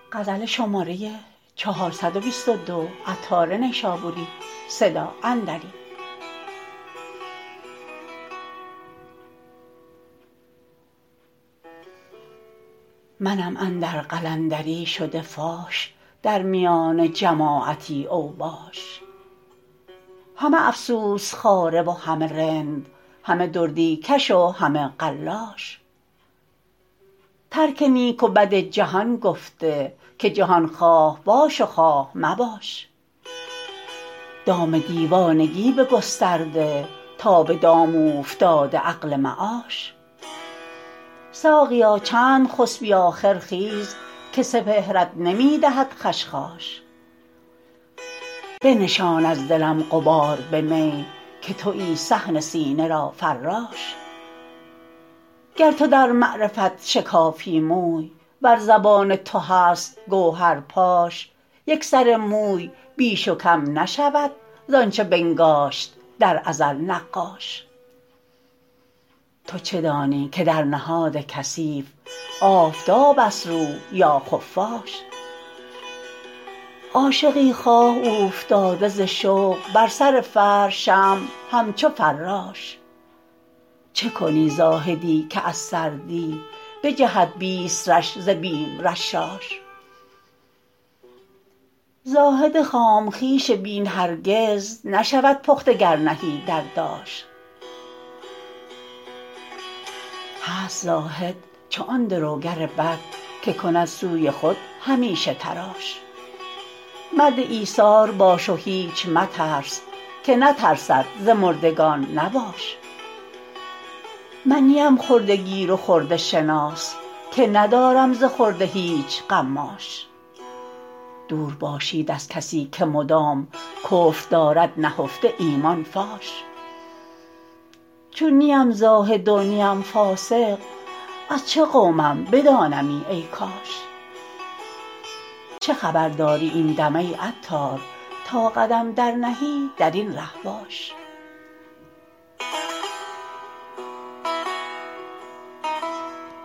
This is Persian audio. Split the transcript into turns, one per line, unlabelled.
منم اندر قلندری شده فاش در میان جماعتی اوباش. همه افسوس خواره و همه رند، همه دردی کش و همه قلاش. ترک نیک و بد جهان گفته که جهان خواه باش و خواه مباش. دام دیوانگی بگسترده تا به دام اوفتاده عقل معاش. ساقیا چند خسبی آخر خیز که سپهرت نمی دهد خشخاش. بنشان از دلم غبار به می که تویی صحن سینه را فراش. گر تو در معرفت شکافی موی ور زبان تو هست گوهر پاش. یک سر موی بیش و کم نشود زآنچه بنگاشت در ازل نقاش. تو چه دانی که در نهاد کثیف آفتاب است رو یا خفاش. عاشقی خواه اوفتاده ز شوق بر سر فرش شمع همچو فراش. چه کنی زاهدی که از سردی بجهد بیست رش ز بیم رشاش. زاهد خام خویش بین هرگز نشود پخته گر نهی در داش. هست زاهد چو آن دروگر بد که کند سوی خود همیشه تراش. مرد ایثار باش و هیچ مترس که نترسد ز مردگان نباش. من نیم خرده گیر و خرده شناس که ندارم ز خرده هیچ غماش. دور باشید از کسی که مدام کفر دارد نهفته ایمان فاش. چون نیم زاهد و نیم فاسق از چه قومم بدانمی ای کاش. چه خبر داری این دم ای عطار تا قدم در نهی در این ره باش.